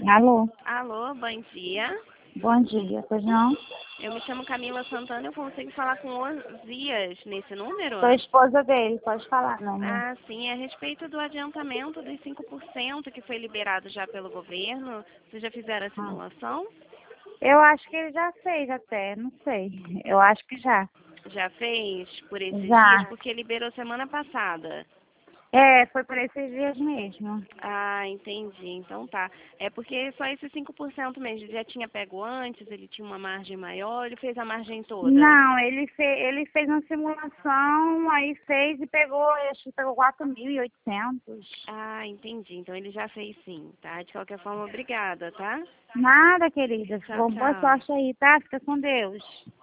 Alô? Alô, bom dia. Bom dia, pois não? Eu me chamo Camila Santana, eu consigo falar com Osias nesse número? Sou esposa dele, pode falar, meu amor. Ah, sim, é a respeito do adiantamento dos 5% que foi liberado já pelo governo. Vocês já fizeram a simulação? Eu acho que ele já fez até, não sei. Eu acho que já. Já fez por esses dias? Já. Porque liberou semana passada. É, foi por esses dias mesmo. Ah, entendi. Então tá. É porque só esses 5% mesmo. Ele já tinha pego antes, ele tinha uma margem maior, ele fez a margem toda. Não, ele fez uma simulação, aí fez e pegou, acho que pegou 4.800. Ah, entendi. Então ele já fez sim, tá? De qualquer forma, obrigada, tá? Nada, querida. Tchau, Bom, boa tchau. sorte aí, tá? Fica com Deus.